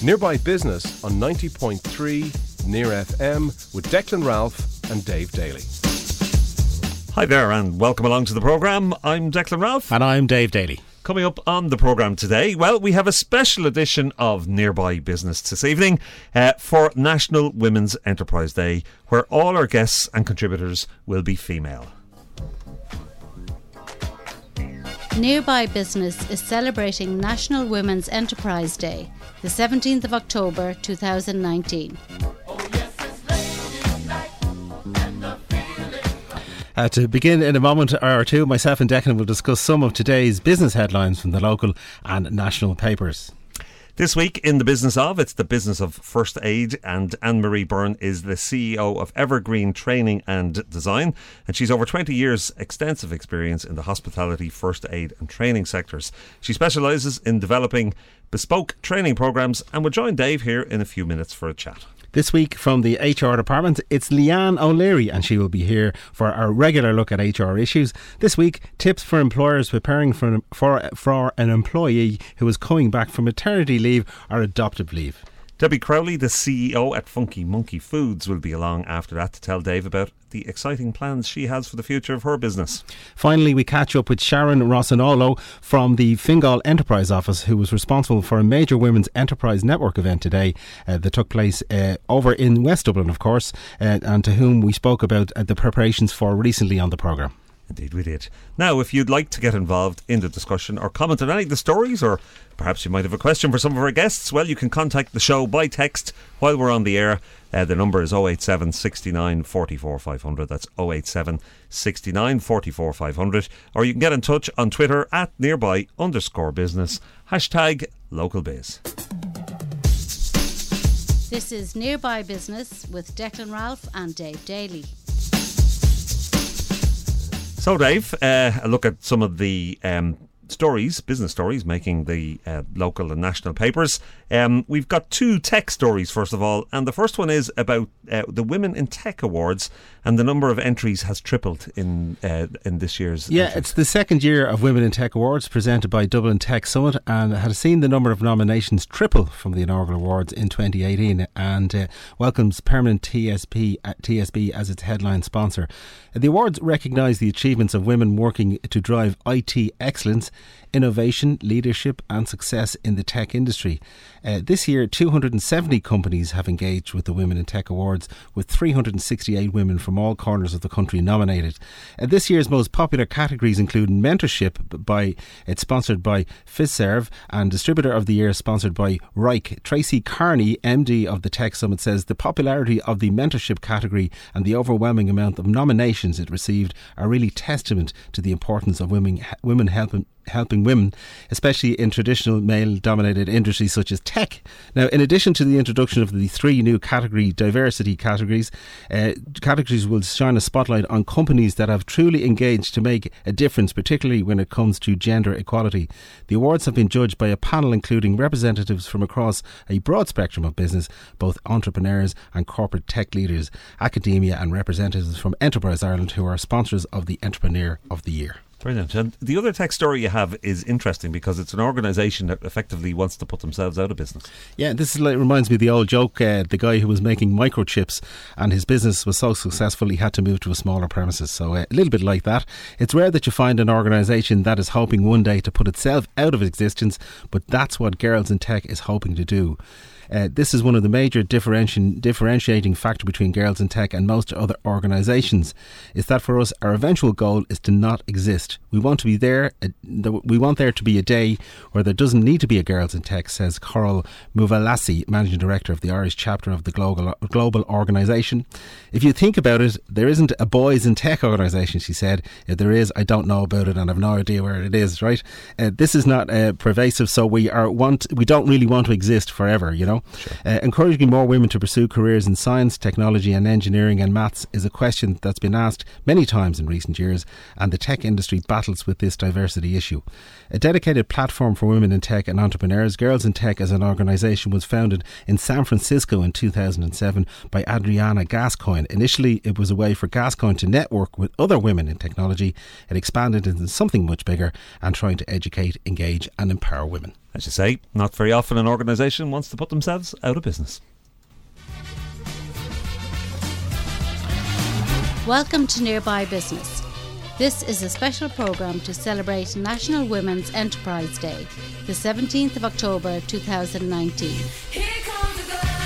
Nearby Business on 90.3 Near FM with Declan Ralph and Dave Daly. Hi there and welcome along to the programme. I'm Declan Ralph. And I'm Dave Daly. Coming up on the programme today, well, we have a special edition of Nearby Business this evening for National Women's Enterprise Day, where all our guests and contributors will be female. Nearby Business is celebrating National Women's Enterprise Day, the 17th of October 2019. To begin in a moment or two, myself and Declan will discuss some of today's business headlines from the local and national papers. This week in the business of, it's the business of first aid, and Anne-Marie Byrne is the CEO of Evergreen Training and Design, and she's over 20 years extensive experience in the hospitality, first aid and training sectors. She specialises in developing bespoke training programmes and will join Dave here in a few minutes for a chat. This week from the HR department, it's Leanne O'Leary, and she will be here for our regular look at HR issues. This week, tips for employers preparing for an employee who is coming back from maternity leave or adoptive leave. Debbie Crowley, the CEO at Funky Monkey Foods, will be along after that to tell Dave about the exciting plans she has for the future of her business. Finally, we catch up with Sharon Rossanolo from the Fingal Enterprise Office, who was responsible for a major Women's Enterprise Network event today that took place over in West Dublin, of course, and to whom we spoke about the preparations for recently on the programme. Indeed we did. Now, if you'd like to get involved in the discussion or comment on any of the stories, or perhaps you might have a question for some of our guests, well, you can contact the show by text while we're on the air. The number is 087 69 44 500. That's 087 69 44 500. Or you can get in touch on Twitter at nearby_business, #localbiz. This is Nearby Business with Declan Ralph and Dave Daly. So Dave, a look at some of the business stories making the local and national papers. We've got two tech stories first of all, and the first one is about the Women in Tech Awards, and the number of entries has tripled in this year's. Yeah, it's the second year of Women in Tech Awards presented by Dublin Tech Summit, and has seen the number of nominations triple from the inaugural awards in 2018, and welcomes permanent TSB as its headline sponsor. The awards recognise the achievements of women working to drive IT excellence, innovation, leadership and success in the tech industry. This year, 270 companies have engaged with the Women in Tech Awards, with 368 women from all corners of the country nominated. This year's most popular categories include mentorship, it's sponsored by FizServe, and Distributor of the Year sponsored by Reich. Tracy Carney, MD of the Tech Summit, says the popularity of the mentorship category and the overwhelming amount of nominations it received are really testament to the importance of women helping women, especially in traditional male-dominated industries such as tech. Now, in addition to the introduction of the three new diversity categories will shine a spotlight on companies that have truly engaged to make a difference, particularly when it comes to gender equality. The awards have been judged by a panel including representatives from across a broad spectrum of business, both entrepreneurs and corporate tech leaders, academia and representatives from Enterprise Ireland, who are sponsors of the Entrepreneur of the Year. Brilliant. And the other tech story you have is interesting because it's an organisation that effectively wants to put themselves out of business. Yeah, this reminds me of the old joke, the guy who was making microchips and his business was so successful he had to move to a smaller premises. So a little bit like that. It's rare that you find an organisation that is hoping one day to put itself out of existence, but that's what Girls in Tech is hoping to do. This is one of the major differentiating factor between Girls in Tech and most other organisations, is that for us our eventual goal is to not exist. We want to be there. We want there to be a day where there doesn't need to be a Girls in Tech, says Coral Muvalassi, Managing Director of the Irish chapter of the global organisation. If you think about it, there isn't a Boys in Tech organisation, she said. If there is, I don't know about it and I've no idea where it is, right? This is not pervasive, so we don't really want to exist forever, you know. Sure. Encouraging more women to pursue careers in science, technology and engineering and maths is a question that's been asked many times in recent years, and the tech industry industry battles with this diversity issue. A dedicated platform for women in tech and entrepreneurs, Girls in Tech as an organisation was founded in San Francisco in 2007 by Adriana Gascoigne. Initially, it was a way for Gascoigne to network with other women in technology. It expanded into something much bigger and trying to educate, engage and empower women. As you say, not very often an organisation wants to put themselves out of business. Welcome to Nearby Business. This is a special programme to celebrate National Women's Enterprise Day, the 17th of October 2019. Here comes the girl.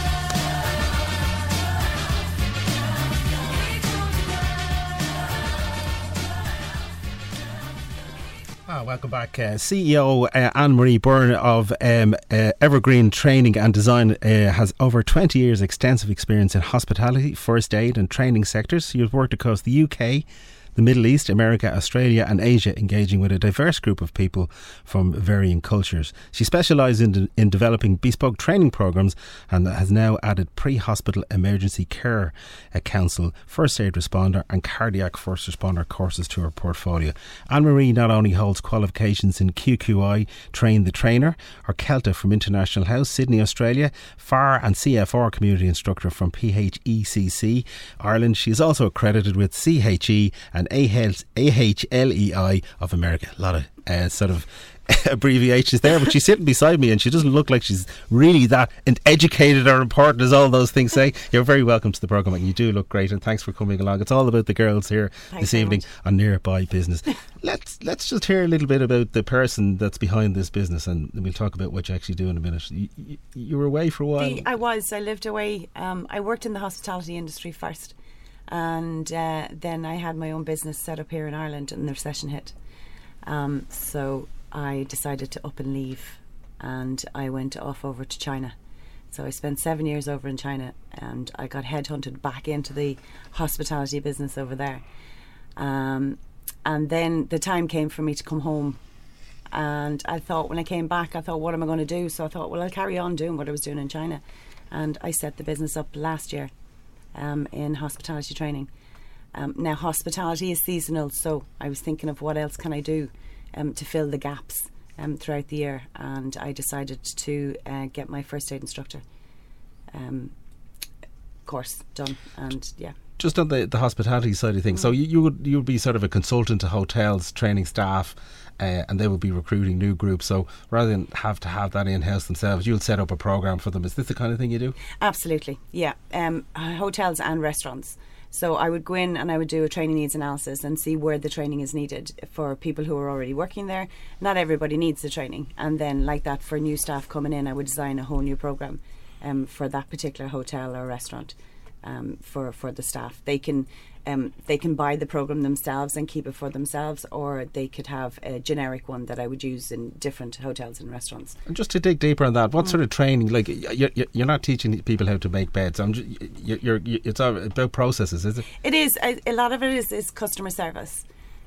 Welcome back. CEO Anne-Marie Byrne of Evergreen Training and Design has over 20 years extensive experience in hospitality, first aid and training sectors. She has worked across the UK, the Middle East, America, Australia and Asia, engaging with a diverse group of people from varying cultures. She specialises in developing bespoke training programmes and has now added pre-hospital emergency care counsel, first aid responder and cardiac first responder courses to her portfolio. Anne-Marie not only holds qualifications in QQI, Train the Trainer, or CELTA from International House, Sydney, Australia, FAR and CFR community instructor from PHECC, Ireland. She is also accredited with CHE and AHLEI of America. A lot of sort of abbreviations there, but she's sitting beside me and she doesn't look like she's really that educated or important as all those things say. You're very welcome to the programme and you do look great, and thanks for coming along. It's all about the girls here this evening on Nearby Business. Let's just hear a little bit about the person that's behind this business, and we'll talk about what you actually do in a minute. You were away for a while. I lived away. I worked in the hospitality industry first, and then I had my own business set up here in Ireland, and the recession hit. So I decided to up and leave, and I went off over to China. So I spent 7 years over in China, and I got headhunted back into the hospitality business over there. And then the time came for me to come home, and I thought, when I came back, I thought, what am I going to do? So I thought, well, I'll carry on doing what I was doing in China, and I set the business up last year in hospitality training. Now hospitality is seasonal, so I was thinking of what else can I do to fill the gaps throughout the year, and I decided to get my first aid instructor course done. And just on the hospitality side of things, so you would be sort of a consultant to hotels, training staff, and they would be recruiting new groups. So rather than have to have that in-house themselves, you'll set up a programme for them. Is this the kind of thing you do? Absolutely, yeah. Hotels and restaurants. So I would go in and I would do a training needs analysis and see where the training is needed for people who are already working there. Not everybody needs the training, and then like that, for new staff coming in, I would design a whole new programme for that particular hotel or restaurant. For the staff, they can buy the program themselves and keep it for themselves, or they could have a generic one that I would use in different hotels and restaurants. And just to dig deeper on that, what sort of training? Like you're not teaching people how to make beds. It's about processes, is it? It is. A lot of it is customer service.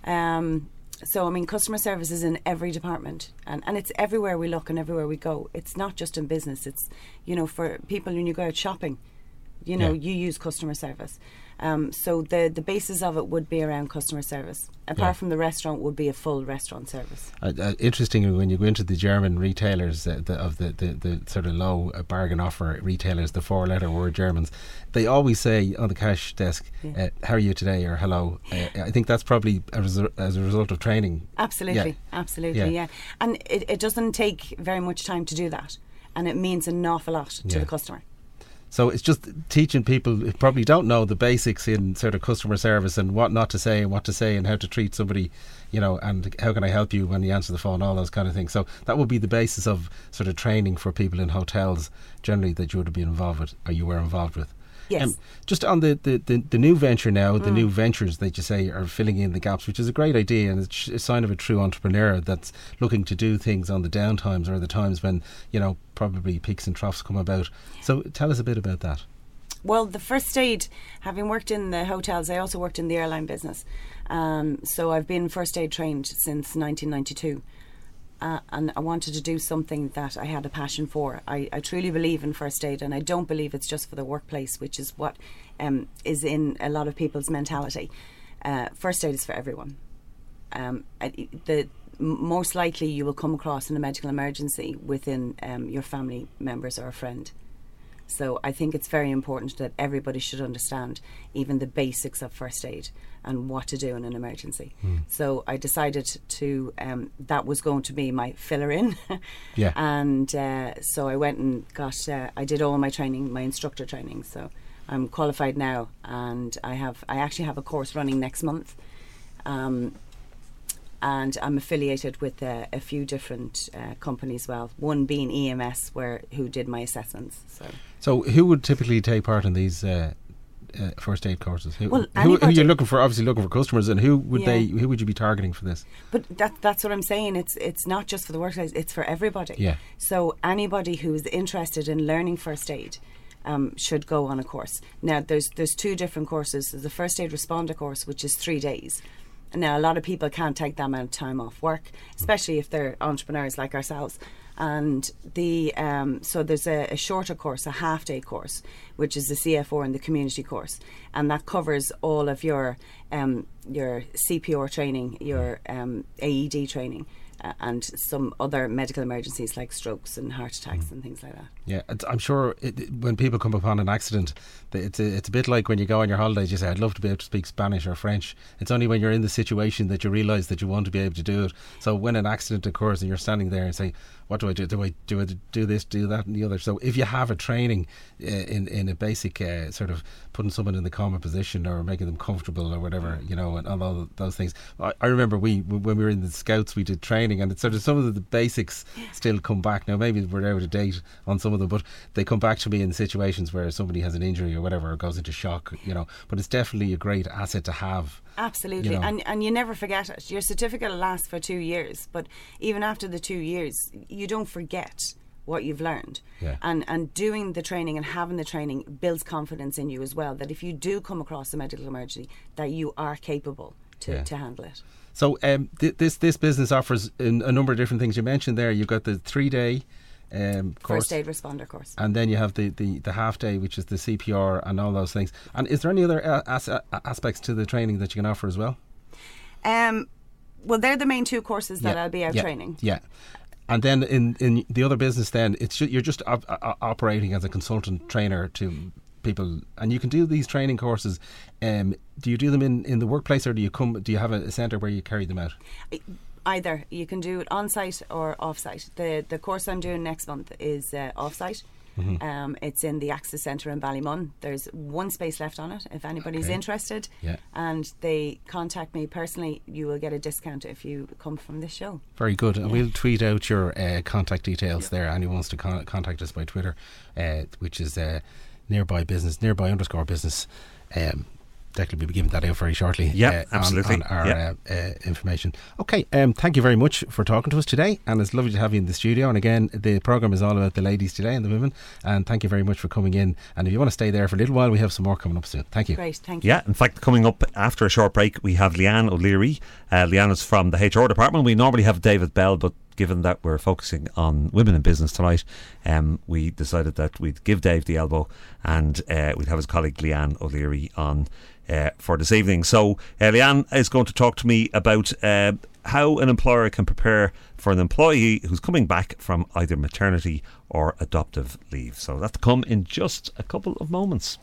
So I mean, customer service is in every department, and it's everywhere we look and everywhere we go. It's not just in business. It's, for people when you go out shopping, you use customer service. So the basis of it would be around customer service. Apart from the restaurant, would be a full restaurant service. Interestingly, when you go into the German retailers, the sort of low bargain offer retailers, the four-letter word Germans, they always say on the cash desk, how are you today, or hello. I think that's probably as a result of training. Absolutely, yeah. And it doesn't take very much time to do that, and it means an awful lot to the customer. So it's just teaching people who probably don't know the basics in sort of customer service and what not to say and what to say and how to treat somebody, and how can I help you when you answer the phone, all those kind of things. So that would be the basis of sort of training for people in hotels generally that you would be involved with, or you were involved with. Yes. Just on the new venture now, the new ventures that you say are filling in the gaps, which is a great idea, and it's a sign of a true entrepreneur that's looking to do things on the downtimes or the times when, probably peaks and troughs come about. So tell us a bit about that. Well, the first aid, having worked in the hotels, I also worked in the airline business. So I've been first aid trained since 1992. And I wanted to do something that I had a passion for. I truly believe in first aid, and I don't believe it's just for the workplace, which is what is in a lot of people's mentality. First aid is for everyone. most likely you will come across in a medical emergency within your family members or a friend. So I think it's very important that everybody should understand even the basics of first aid and what to do in an emergency. So I decided to, that was going to be my filler in. Yeah. And so I went and got, I did all my training, my instructor training. So I'm qualified now, and I actually have a course running next month. And I'm affiliated with a few different companies. Well, one being EMS, who did my assessments. So who would typically take part in these first aid courses? Who you're looking for? Obviously, looking for customers, and who would you be targeting for this? But that's what I'm saying. It's not just for the workplace; it's for everybody. Yeah. So anybody who is interested in learning first aid should go on a course. Now, there's two different courses. There's the first aid responder course, which is 3 days. Now, a lot of people can't take that amount of time off work, especially if they're entrepreneurs like ourselves. And so there's a shorter course, a half-day course, which is the CF4 and the community course, and that covers all of your CPR training, your AED training, and some other medical emergencies like strokes and heart attacks and things like that. Yeah, I'm sure when people come upon an accident, it's a bit like when you go on your holidays, you say, I'd love to be able to speak Spanish or French. It's only when you're in the situation that you realise that you want to be able to do it. So when an accident occurs and you're standing there and say, what do I do? Do I do this, do that and the other? So if you have a training in a basic sort of putting someone in the coma position or making them comfortable or whatever, and all those things. I remember when we were in the Scouts, we did training, and it's sort of some of the basics still come back. Now maybe we're out of date on some of them, but they come back to me in situations where somebody has an injury or whatever, or goes into shock, but it's definitely a great asset to have. Absolutely. And you never forget it. Your certificate will last for 2 years, but even after the 2 years, you don't forget what you've learned. Yeah. And doing the training and having the training builds confidence in you as well, that if you do come across a medical emergency, that you are capable to handle it. So this business offers a number of different things. You mentioned there you've got the 3-day course, first aid responder course, and then you have the half day, which is the CPR and all those things. And is there any other aspects to the training that you can offer as well? Well, they're the main 2 courses that I'll be out training. Yeah. And then in the other business, then you're just operating as a consultant trainer to people, and you can do these training courses. Do you do them in the workplace, or do you have a centre where you carry them out? Either. You can do it on site or off site. The course I'm doing next month is off site. Mm-hmm. It's in the Access Centre in Ballymun. There's 1 space left on it if anybody's interested, and they contact me personally. You will get a discount if you come from this show. Very good. And we'll tweet out your contact details there. Anyone wants to contact us by Twitter, which is nearby_business. Declan will be giving that out very shortly. Yeah, absolutely. On our information. Okay, thank you very much for talking to us today, and it's lovely to have you in the studio. And again, the programme is all about the ladies today and the women, and thank you very much for coming in. And if you want to stay there for a little while, we have some more coming up soon. Thank you. Great, thank you. Yeah, in fact, coming up after a short break, we have Leanne O'Leary. Leanne is from the HR department. We normally have David Bell, but given that we're focusing on women in business tonight, we decided that we'd give Dave the elbow, and we'd have his colleague Leanne O'Leary on for this evening. So Leanne is going to talk to me about how an employer can prepare for an employee who's coming back from either maternity or adoptive leave. So that's to come in just a couple of moments.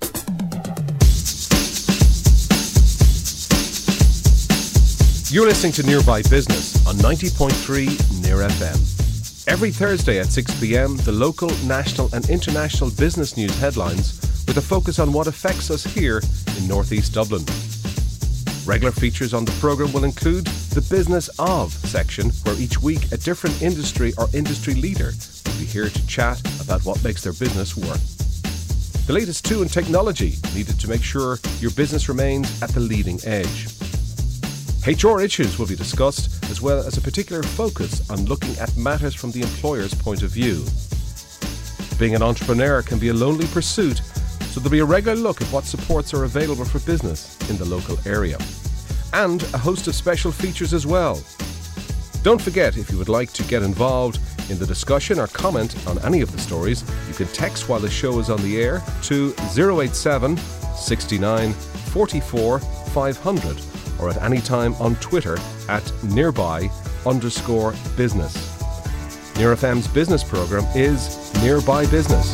You're listening to Nearby Business on 90.3 Near FM. Every Thursday at 6 p.m, the local, national and international business news headlines with a focus on what affects us here in North East Dublin. Regular features on the programme will include the Business Of section, where each week a different industry or industry leader will be here to chat about what makes their business work. The latest too in technology needed to make sure your business remains at the leading edge. HR issues will be discussed, as well as a particular focus on looking at matters from the employer's point of view. Being an entrepreneur can be a lonely pursuit, so there'll be a regular look at what supports are available for business in the local area. And a host of special features as well. Don't forget, if you would like to get involved in the discussion or comment on any of the stories, you can text while the show is on the air to 087 69 44 500, or at any time on Twitter at nearby_business. Near FM's business programme is Nearby Business.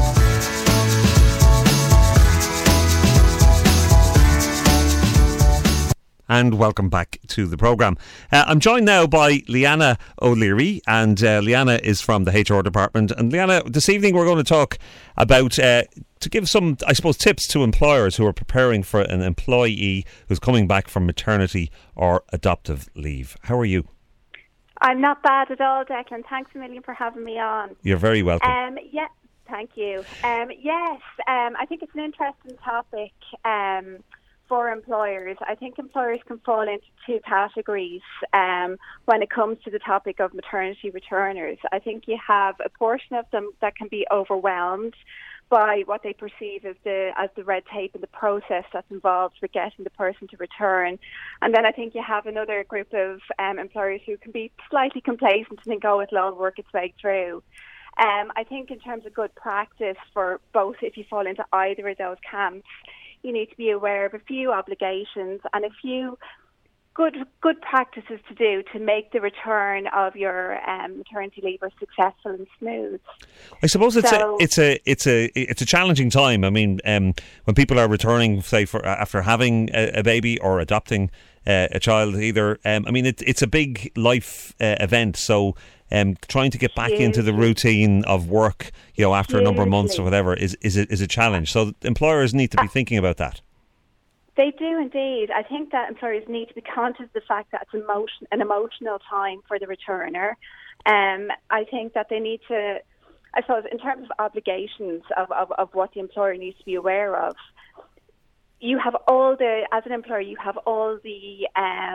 And welcome back to the programme. I'm joined now by Leanna O'Leary, and Leanna is from the HR department. And Leanna, this evening we're going to talk about, to give some, I suppose, tips to employers who are preparing for an employee who's coming back from maternity or adoptive leave. How are you? I'm not bad at all, Declan. Thanks a million for having me on. You're very welcome. Yeah, thank you. Yes, I think it's an interesting topic for employers. I think employers can fall into two categories when it comes to the topic of maternity returners. I think you have a portion of them that can be overwhelmed by what they perceive as the red tape and the process that's involved with getting the person to return. And then I think you have another group of employers who can be slightly complacent and think, oh, it'll all work its way through. I think in terms of good practice for both, if you fall into either of those camps, you need to be aware of a few obligations and a few good practices to do to make the return of your maternity leave successful and smooth. I suppose it's a challenging time. I mean, when people are returning, say, after having a baby or adopting a child, either. I mean, it's a big life event. So. Trying to get back into the routine of work, after a number of months or whatever, is a challenge. So employers need to be thinking about that. They do indeed. I think that employers need to be conscious of the fact that it's an emotional time for the returner. I think that they need to, I suppose, in terms of obligations of what the employer needs to be aware of, as an employer, you have all the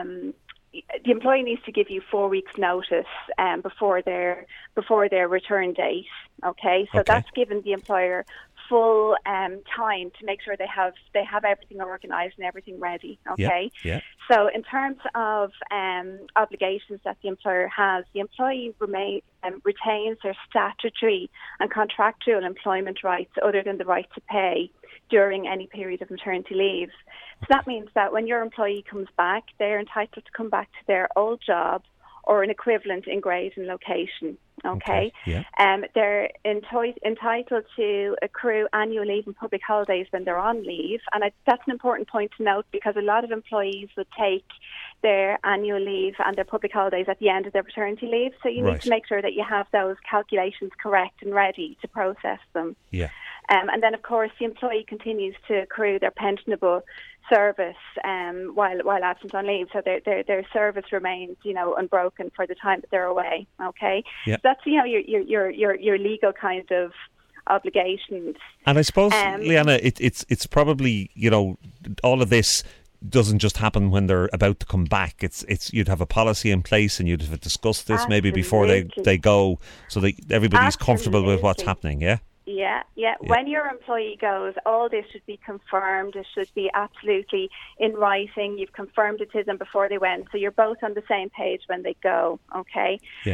employee needs to give you 4 weeks' notice before their return date. Okay, so that's given the employer full time to make sure they have everything organised and everything ready. Okay, yeah. So in terms of obligations that the employer has, the employee retains their statutory and contractual employment rights other than the right to pay during any period of maternity leave. So that means that when your employee comes back, they're entitled to come back to their old job or an equivalent in grade and location. Okay. Yeah. They're entitled to accrue annual leave and public holidays when they're on leave, and that's an important point to note because a lot of employees would take their annual leave and their public holidays at the end of their paternity leave. So you need to make sure that you have those calculations correct and ready to process them. Yeah. And then, of course, the employee continues to accrue their pensionable service while absent on leave, so their service remains, unbroken for the time that they're away. Okay, yeah. So that's your legal kind of obligations. And I suppose, Leanna, it's probably all of this doesn't just happen when they're about to come back. It's you'd have a policy in place and you'd have discussed this maybe before they go, so that everybody's comfortable with what's happening. Yeah. Yeah. When your employee goes, all this should be confirmed. It should be absolutely in writing. You've confirmed it to them before they went, so you're both on the same page when they go. Okay. Yeah.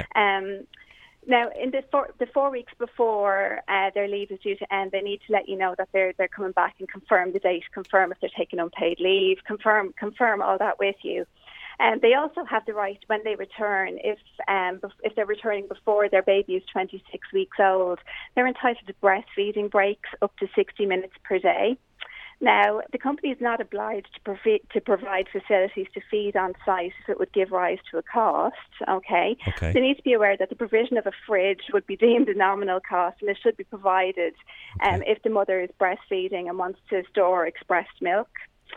Now, in the 4 weeks before their leave is due to end, they need to let you know that they're coming back and confirm the date, confirm if they're taking unpaid leave, confirm all that with you. And they also have the right, when they return, if they're returning before their baby is 26 weeks old, they're entitled to breastfeeding breaks up to 60 minutes per day. Now, the company is not obliged to provide facilities to feed on site if it would give rise to a cost. Okay. They need to be aware that the provision of a fridge would be deemed a nominal cost, and it should be provided if the mother is breastfeeding and wants to store expressed milk.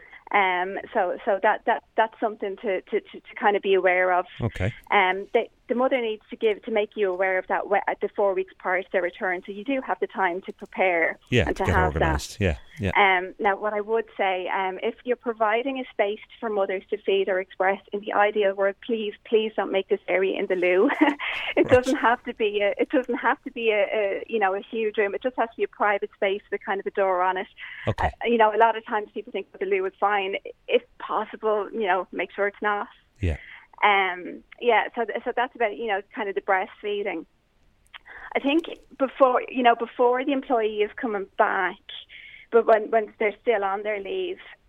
So that's something to kind of be aware of. Okay. The mother needs to make you aware of that at the 4 weeks prior to their return, so you do have the time to prepare and to get have organised. that. Yeah. Now, what I would say, if you're providing a space for mothers to feed or express, in the ideal world, please don't make this area in the loo. It doesn't have to be a huge room. It just has to be a private space with kind of a door on it. Okay. A lot of times people think the loo is fine. If possible, make sure it's not. Yeah. So that's about kind of the breastfeeding. I think before the employee is coming back, but when they're still on their leave,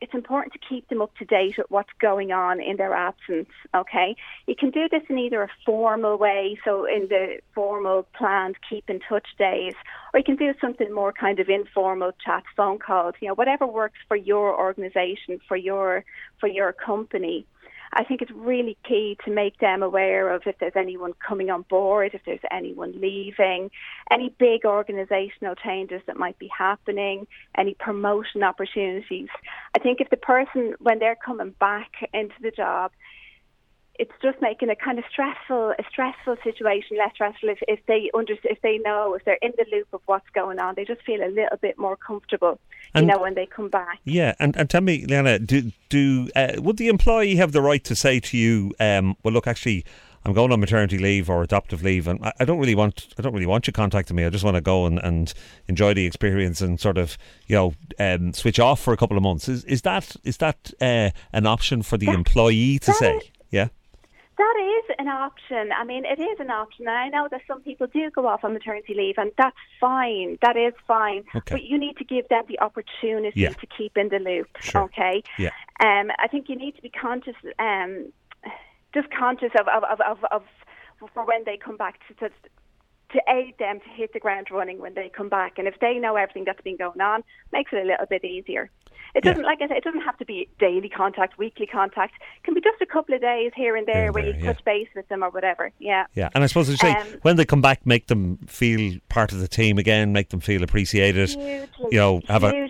it's important to keep them up to date with what's going on in their absence, okay? You can do this in either a formal way, so in the formal planned keep in touch days, or you can do something more kind of informal chats, phone calls, whatever works for your organisation, for your company. I think it's really key to make them aware of if there's anyone coming on board, if there's anyone leaving, any big organisational changes that might be happening, any promotion opportunities. I think if the person, when they're coming back into the job, it's just making a kind of stressful situation less stressful if they know, if they're in the loop of what's going on. They just feel a little bit more comfortable, when they come back. Yeah, and tell me, Leanna, would the employee have the right to say to you, well, look, actually, I'm going on maternity leave or adoptive leave, and I don't really want you contacting me. I just want to go and enjoy the experience and sort of switch off for a couple of months. Is that an option for the employee to say? Yeah. That is an option. I mean, it is an option. And I know that some people do go off on maternity leave, and that's fine. That is fine. Okay. But you need to give them the opportunity to keep in the loop. Sure. Okay. Yeah. I think you need to be conscious, just conscious of for when they come back to aid them to hit the ground running when they come back. And if they know everything that's been going on, makes it a little bit easier. It doesn't, like I said, it doesn't have to be daily contact, weekly contact. It can be just a couple of days here and there where you touch base with them or whatever. Yeah. Yeah, and I suppose you say when they come back, make them feel part of the team again, make them feel appreciated. Hugely, go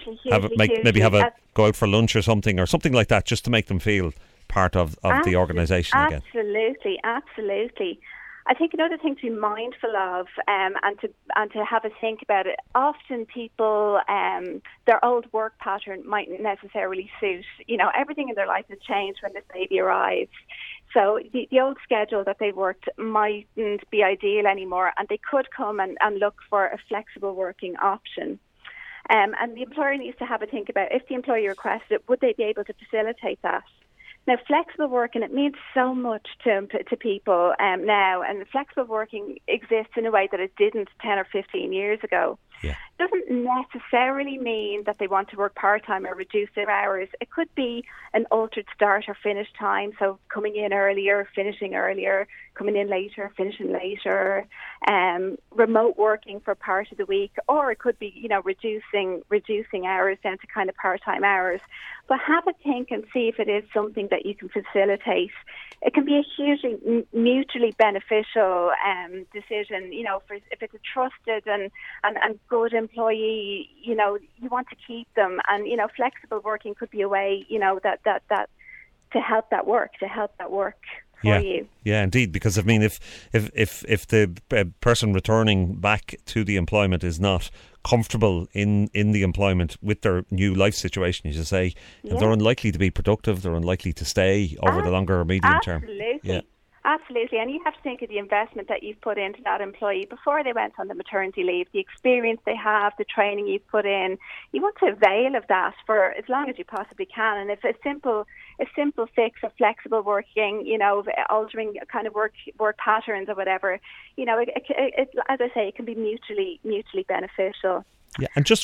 out for lunch or something like that, just to make them feel part of the organisation again. Absolutely. I think another thing to be mindful of and to have a think about it, often people, their old work pattern mightn't necessarily suit. Everything in their life has changed when this baby arrives. So the old schedule that they worked mightn't be ideal anymore, and they could come and look for a flexible working option. And the employer needs to have a think about, if the employer requested it, would they be able to facilitate that? Now, flexible working, it means so much to people now, and flexible working exists in a way that it didn't 10 or 15 years ago. Yeah. It doesn't necessarily mean that they want to work part-time or reduce their hours. It could be an altered start or finish time, so coming in earlier, finishing earlier, coming in later, finishing later, remote working for part of the week, or it could be, reducing hours down to kind of part-time hours. But have a think and see if it is something that you can facilitate. It can be a hugely mutually beneficial decision, if it's a trusted and good employee, you want to keep them, and flexible working could be a way, that to help that work for you. Yeah, indeed, because I mean, if the person returning back to the employment is not comfortable in the employment with their new life situation, as you say, they're unlikely to be productive, they're unlikely to stay over the longer or medium term. Absolutely, and you have to think of the investment that you've put into that employee before they went on the maternity leave, the experience they have, the training you've put in. You want to avail of that for as long as you possibly can. And if a simple fix of flexible working, altering kind of work patterns or whatever, it, as I say, it can be mutually beneficial. Yeah, and just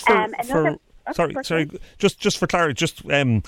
just for clarity,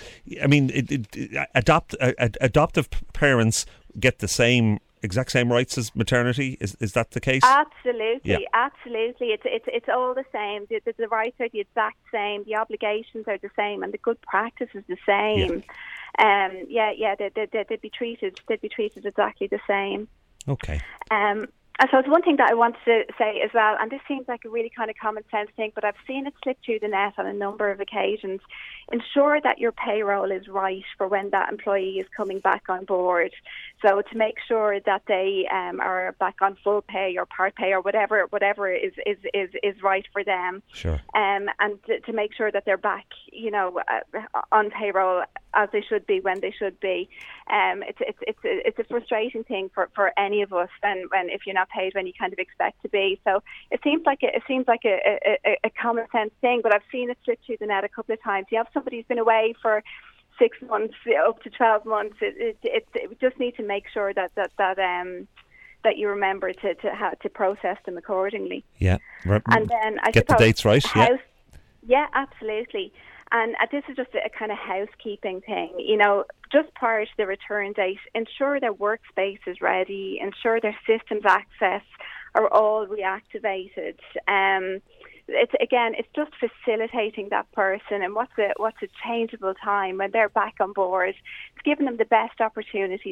adoptive parents get the exact same rights as maternity. Is that the case? Absolutely. It's all the same. The rights are the exact same. The obligations are the same, and the good practice is the same. They'd be treated exactly the same. Okay. I suppose one thing that I want to say as well, and this seems like a really kind of common sense thing, but I've seen it slip through the net on a number of occasions. Ensure that your payroll is right for when that employee is coming back on board. So to make sure that they are back on full pay or part pay or whatever is right for them. Sure. And to make sure that they're back, on payroll as they should be when they should be. It's a frustrating thing for any of us when if you're not paid when you kind of expect to be. So it seems like a common sense thing, but I've seen it slip through the net a couple of times. You have somebody who's been away for 6 months up to 12 months. We just need to make sure that you remember to process them accordingly. Yeah, and then I get the dates right. Yeah, absolutely. And this is just a kind of housekeeping thing. Just prior to the return date, ensure their workspace is ready, ensure their systems access are all reactivated. It's just facilitating that person, and what's a changeable time when they're back on board. It's giving them the best opportunity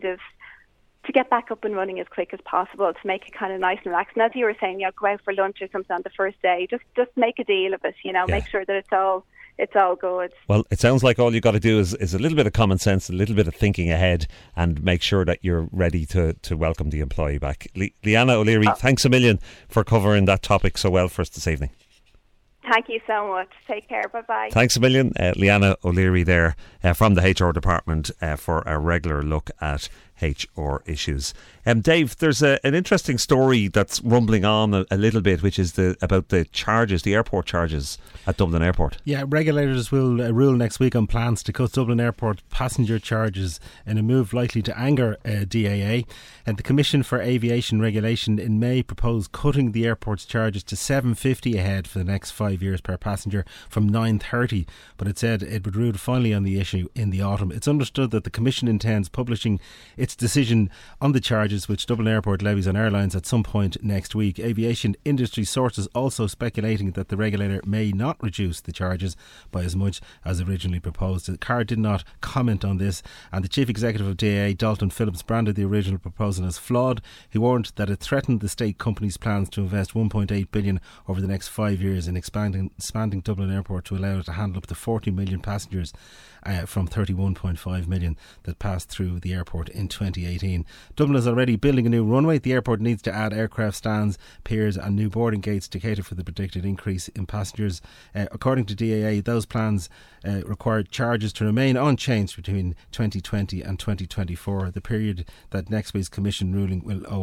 to get back up and running as quick as possible, to make it kind of nice and relaxed. And as you were saying, go out for lunch or something on the first day. Just make a deal of it. Make sure that it's all good. Well, it sounds like all you got to do is a little bit of common sense, a little bit of thinking ahead, and make sure that you're ready to welcome the employee back. Leanna O'Leary, thanks a million for covering that topic so well for us this evening. Thank you so much. Take care. Bye-bye. Thanks a million. Leanna O'Leary there from the HR department for a regular look at HR issues. Dave, there's an interesting story that's rumbling on a little bit, which is about the charges, the airport charges at Dublin Airport. Yeah, regulators will rule next week on plans to cut Dublin Airport passenger charges in a move likely to anger DAA. And the Commission for Aviation Regulation in May proposed cutting the airport's charges to $7.50 a head for the next 5 years per passenger from $9.30, but it said it would rule finally on the issue in the autumn. It's understood that the Commission intends publishing its decision on the charges which Dublin Airport levies on airlines at some point next week. Aviation industry sources also speculating that the regulator may not reduce the charges by as much as originally proposed. The CAR did not comment on this, and the Chief Executive of DAA, Dalton Phillips, branded the original proposal as flawed. He warned that it threatened the state company's plans to invest $1.8 billion over the next 5 years in expanding Dublin Airport to allow it to handle up to 40 million passengers from 31.5 million that passed through the airport in 2018. Dublin is already building a new runway. The airport needs to add aircraft stands, piers and new boarding gates to cater for the predicted increase in passengers. According to DAA, those plans require charges to remain unchanged between 2020 and 2024, the period that next week's Commission ruling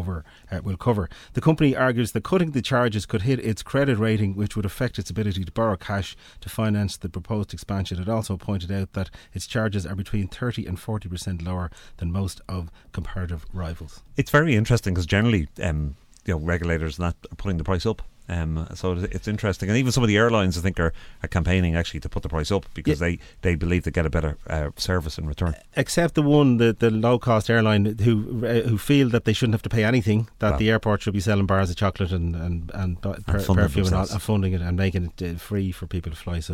will cover. The company argues that cutting the charges could hit its credit rating, which would affect its ability to borrow cash to finance the proposed expansion. It also pointed out that its charges are between 30 and 40% lower than most of comparative rivals. It's very interesting because generally regulators are putting the price up. So it's interesting, and even some of the airlines I think are campaigning actually to put the price up because they believe they get a better service in return. Except the low cost airline who feel that they shouldn't have to pay anything, that the airport should be selling bars of chocolate and perfume and funding it and making it free for people to fly. So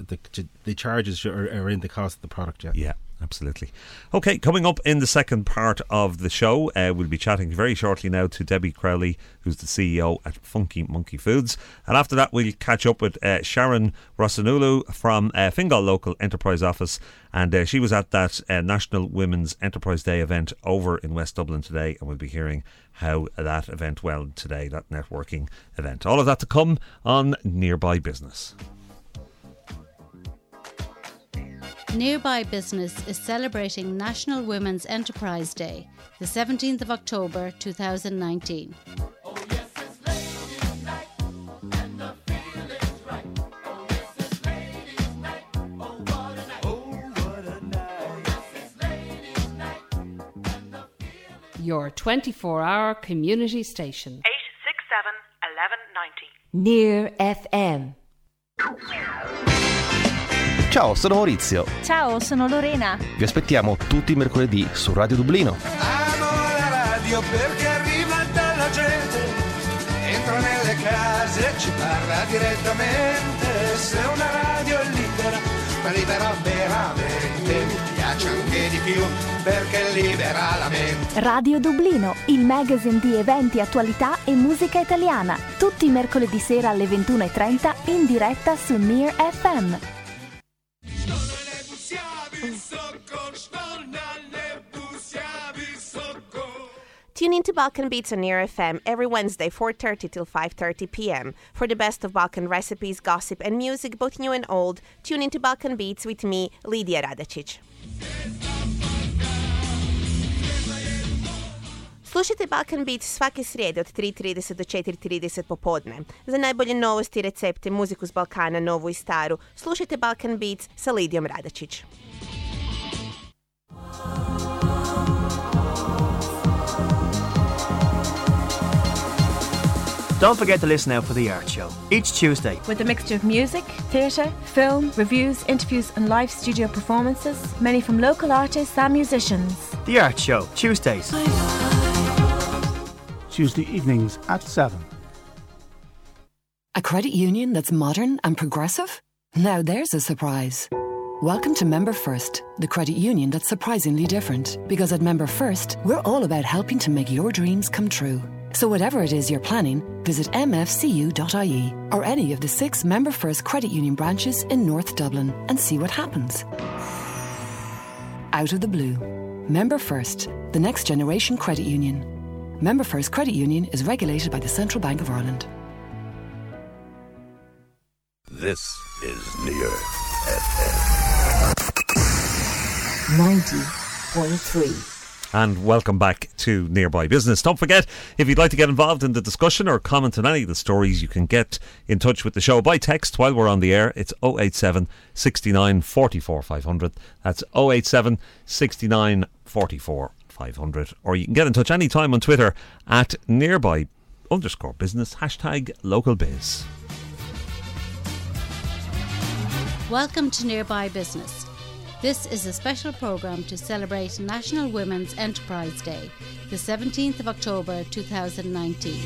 the charges are in the cost of the product. Yeah. Absolutely. Okay, coming up in the second part of the show, we'll be chatting very shortly now to Debbie Crowley, who's the CEO at Funky Monkey Foods. And after that, we'll catch up with Sharon Rosanulu from Fingal Local Enterprise Office. And she was at that National Women's Enterprise Day event over in West Dublin today. And we'll be hearing how that event went today, that networking event. All of that to come on Nearby Business. Nearby Business is celebrating National Women's Enterprise Day, the 17th of October 2019. Your 24-hour community station. 867 1190. Near FM. Ciao, sono Maurizio. Ciao, sono Lorena. Vi aspettiamo tutti i mercoledì su Radio Dublino. Amo la radio perché arriva dalla gente, entra nelle case, ci parla direttamente. Se una radio è libera, ma libera veramente, mi piace anche di più perché libera la mente. Radio Dublino, il magazine di eventi, attualità e musica italiana. Tutti i mercoledì sera alle 21:30 in diretta su Near FM. Tune in to Balkan Beats on Near FM every Wednesday 4:30 till 5:30 p.m. For the best of Balkan recipes, gossip and music, both new and old, tune in to Balkan Beats with me, Lidija Radačić. Slušajte Balkan Beats svake srijede od 3:30 do 4:30 popodne. Za najbolje novosti, recepte, muziku s Balkana, novu i staru, slušajte Balkan Beats sa Lidijom Radačić. Don't forget to listen out for The Art Show each Tuesday. With a mixture of music, theatre, film, reviews, interviews and live studio performances, many from local artists and musicians. The Art Show, Tuesdays. Tuesday evenings at 7. A credit union that's modern and progressive? Now there's a surprise. Welcome to Member First, the credit union that's surprisingly different. Because at Member First, we're all about helping to make your dreams come true. So whatever it is you're planning, visit mfcu.ie or any of the 6 Member First credit union branches in North Dublin and see what happens. Out of the blue. Member First, the next generation credit union. Member First Credit Union is regulated by the Central Bank of Ireland. This is Near FM 90.3. And welcome back to Nearby Business. Don't forget, if you'd like to get involved in the discussion or comment on any of the stories, you can get in touch with the show by text while we're on the air. It's 087 69 44 500. That's 087 69 44 500. Or you can get in touch anytime on Twitter at nearby_business, #localbiz. Welcome to Nearby Business. This is a special programme to celebrate National Women's Enterprise Day, the 17th of October 2019.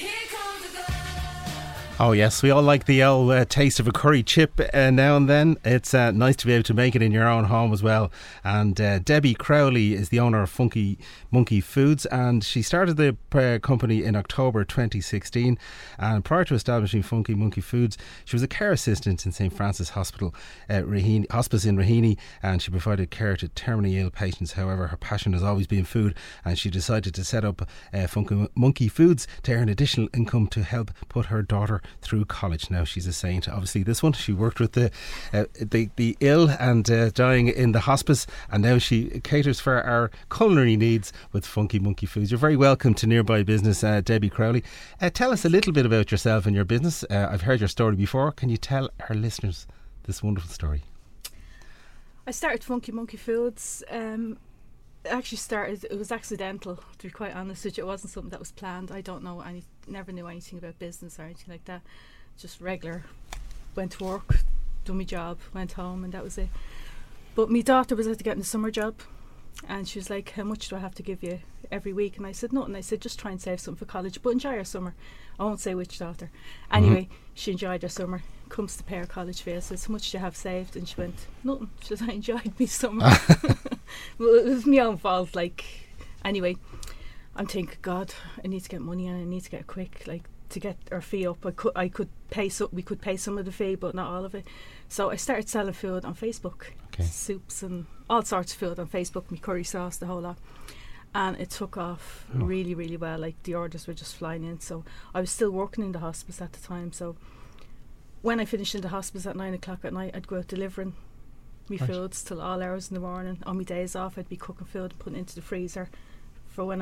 Oh yes, we all like the old taste of a curry chip now and then. It's nice to be able to make it in your own home as well. And Debbie Crowley is the owner of Funky Monkey Foods, and she started the company in October 2016. And prior to establishing Funky Monkey Foods, she was a care assistant in St Francis Hospital, Hospice in Raheny, and she provided care to terminally ill patients. However, her passion has always been food, and she decided to set up Funky Monkey Foods to earn additional income to help put her daughter through college. Now she's a saint. Obviously, this one, she worked with the ill and dying in the hospice, and now she caters for our culinary needs with Funky Monkey Foods. You're very welcome to Nearby Business, Debbie Crowley. Tell us a little bit about yourself and your business. I've heard your story before. Can you tell our listeners this wonderful story? I started Funky Monkey Foods. It was accidental, to be quite honest with you. It wasn't something that was planned. I don't know never knew anything about business or anything like that. Just regular, went to work, done my job, went home, and that was it. But my daughter was after getting a summer job, and she was like, how much do I have to give you every week? And I said, nothing. I said, just try and save something for college, but enjoy your summer. I won't say which daughter. Anyway, She enjoyed her summer, comes to pay her college fee. I said, how much do you have saved? And she went, nothing. She said, I enjoyed my summer. Well, it was my own fault. Anyway, I'm thinking, God, I need to get money and I need to get quick, to get our fee up. We could pay some of the fee, but not all of it. So I started selling food on Facebook, soups and all sorts of food on Facebook, my curry sauce, the whole lot. And it took off really, really well. The orders were just flying in. So I was still working in the hospice at the time. So when I finished in the hospice at 9 o'clock at night, I'd go out delivering my foods till all hours in the morning. On my days off, I'd be cooking food and putting it into the freezer for when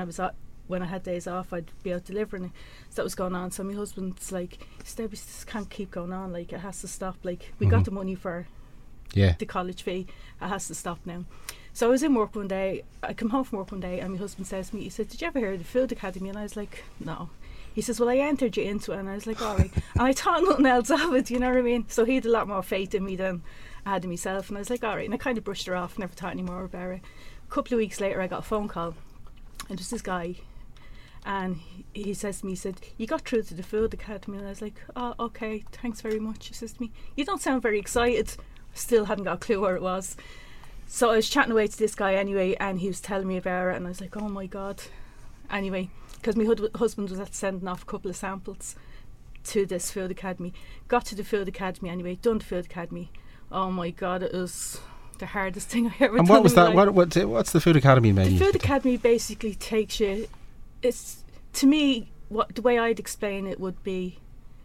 I had days off. I'd be out delivering it. So that was going on. So my husband's like, Debbie, this can't keep going on. It has to stop. We got the money for the college fee. It has to stop now. So I was in work one day. I come home from work one day, and my husband says to me, he said, did you ever hear of the Food Academy? And I was like, no. He says, well, I entered you into it. And I was like, all right. And I thought nothing else of it, you know what I mean? So he had a lot more faith in me than I had in myself. And I was like, all right. And I kind of brushed her off, never thought any more about it. A couple of weeks later, I got a phone call. And there's this guy, and he says to me, he said, you got through to the Food Academy. And I was like, oh, okay, thanks very much. He says to me, you don't sound very excited. I still hadn't got a clue where it was. So I was chatting away to this guy anyway, and he was telling me about it, and I was like, oh my God. Anyway, because my husband was sending off a couple of samples to this Food Academy. Got to the Food Academy anyway, done the Food Academy. Oh my God, it was the hardest thing I ever done. And what was that? What's the Food Academy made? The Food Academy basically takes you, it's, to me, the way I'd explain it would be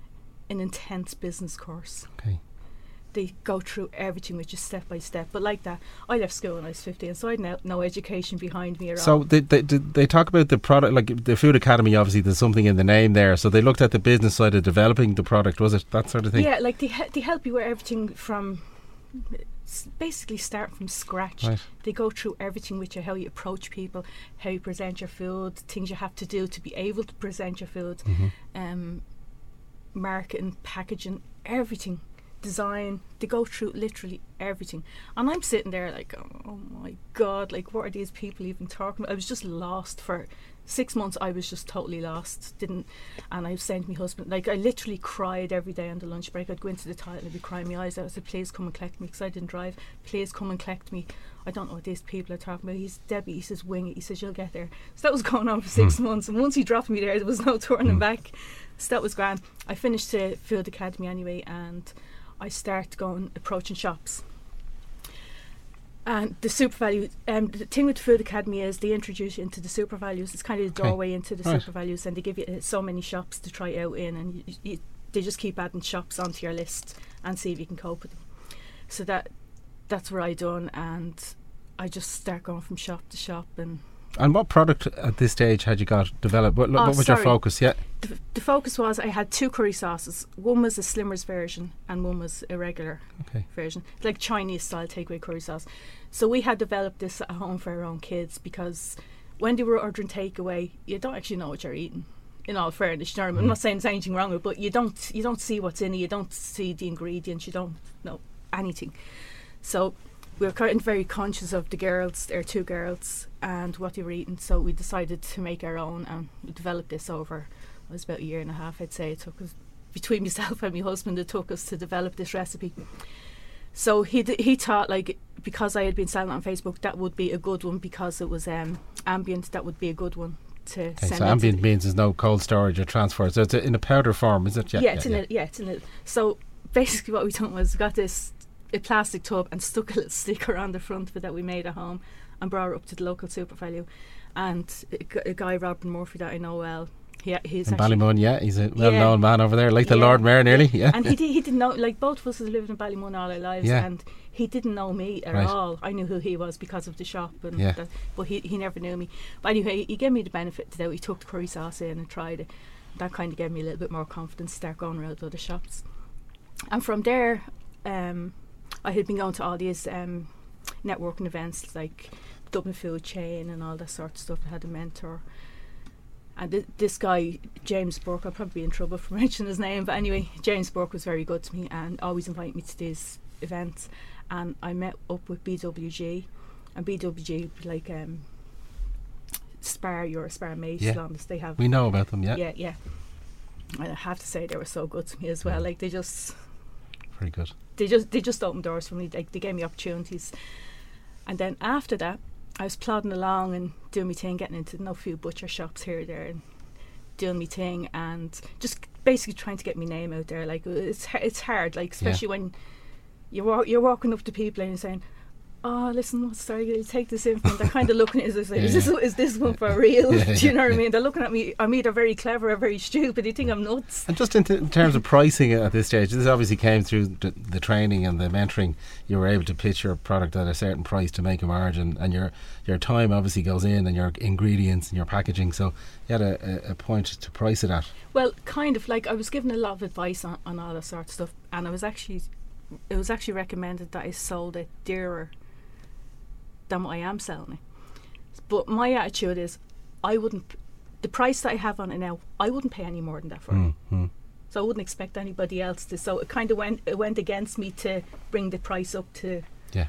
an intense business course. Okay. They go through everything with you step by step. But like that, I left school when I was 15, so I had no education behind me at all. So they talk about the product, like the Food Academy, obviously there's something in the name there. So they looked at the business side of developing the product, was it? That sort of thing? Yeah, they help you with everything from, basically start from scratch. Right. They go through everything with you, how you approach people, how you present your food, things you have to do to be able to present your food. marketing, packaging, everything, design. They go through literally everything, and I'm sitting there like, oh my god, like what are these people even talking about? I was just lost for 6 months. I was just totally lost. And I was saying to my husband, like, I literally cried every day on the lunch break. I'd go into the toilet and I'd be crying my eyes out. I said, please come and collect me, because I didn't drive. Please come and collect me. I don't know what these people are talking about. He's Debbie. He says, wing it. He says, you'll get there. So that was going on for 6 months, and once he dropped me there was no turning back. So that was grand. I finished the Food Academy anyway, and I started approaching shops. And the Super Value, the thing with the Food Academy is they introduce you into the Super Values. It's kind of the doorway into the Super Values, and they give you so many shops to try out in, and they just keep adding shops onto your list and see if you can cope with them. So that's what I done, and I just start going from shop to shop. And what product at this stage had you got developed? What was your focus? Yeah, the focus was I had 2 curry sauces. One was a Slimmers version and one was a regular version, like Chinese style takeaway curry sauce. So we had developed this at home for our own kids, because when they were ordering takeaway, you don't actually know what you're eating. In all fairness, you know, I'm not saying there's anything wrong with it, but you don't see what's in it. You don't see the ingredients. You don't know anything. So we were kind of very conscious of the girls, there are 2 girls, and what they were eating. So we decided to make our own, and we developed this over, it was about 1.5 years, I'd say it took us, between myself and my husband, it took us to develop this recipe. So he thought, like, because I had been selling it on Facebook, that would be a good one, because it was ambient, that would be a good one to send. So ambient means there's no cold storage or transfer, so it's in a powder form, is it? It's in it. So basically what we done was got a plastic tub and stuck a little sticker on the front of it that we made at home, and brought it up to the local Super Value. And a guy, Robert Murphy, that I know well, he's in Ballymun, he's a well-known man over there, like the Lord Mayor nearly. And he didn't know, like, both of us have lived in Ballymun all our lives, and he didn't know me at all. I knew who he was because of the shop, and but he never knew me. But anyway, he gave me the benefit that he took the curry sauce in and tried it. That kind of gave me a little bit more confidence to start going around to other shops. And from there, I had been going to all these networking events, like Dublin Food Chain and all that sort of stuff. I had a mentor. And this guy, James Burke, I'll probably be in trouble for mentioning his name, but anyway, James Burke was very good to me and always invited me to these events. And I met up with BWG, and BWG, like Spar, you're a Spar mate, they have. We know about them, Yeah. And I have to say they were so good to me as well. Like, they just very good. They just opened doors for me. Like, they gave me opportunities. And then after that, I was plodding along and doing my thing, getting into a few butcher shops here or there, and doing my thing, and just basically trying to get my name out there. Like, it's hard, like, especially when you're walking up to people and you're saying, oh, listen, sorry, you take this in from. They're kind of looking at it as like, is this one for real? Do you know what I mean? They're looking at me. I'm either very clever or very stupid. They think I'm nuts. And just in terms of pricing at this stage, this obviously came through the training and the mentoring. You were able to pitch your product at a certain price to make a margin, and your time obviously goes in, and your ingredients and your packaging. So you had a point to price it at. Well, kind of, like, I was given a lot of advice on all that sort of stuff, and it was actually recommended that I sold it dearer than what I am selling it. But my attitude is, the price that I have on it now, I wouldn't pay any more than that for it. So I wouldn't expect anybody else to. So it kind of went against me to bring the price up to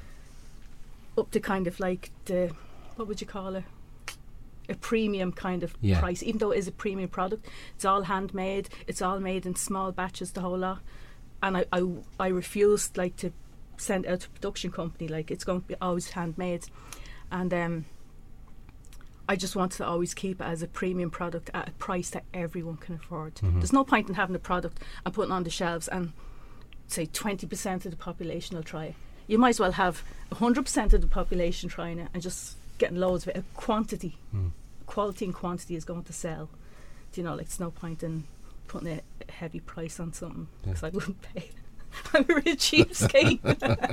kind of like the, what would you call it, a premium kind of price, even though it is a premium product. It's all handmade, it's all made in small batches, the whole lot. And I refused, like, to send out to a production company, like, it's going to be always handmade. And I just want to always keep it as a premium product at a price that everyone can afford. There's no point in having a product and putting it on the shelves and say 20% of the population will try it. You might as well have 100% of the population trying it and just getting loads of it. Quality and quantity is going to sell. Do you know, like, there's no point in putting a heavy price on something, because I wouldn't pay. I'm a real cheapskate.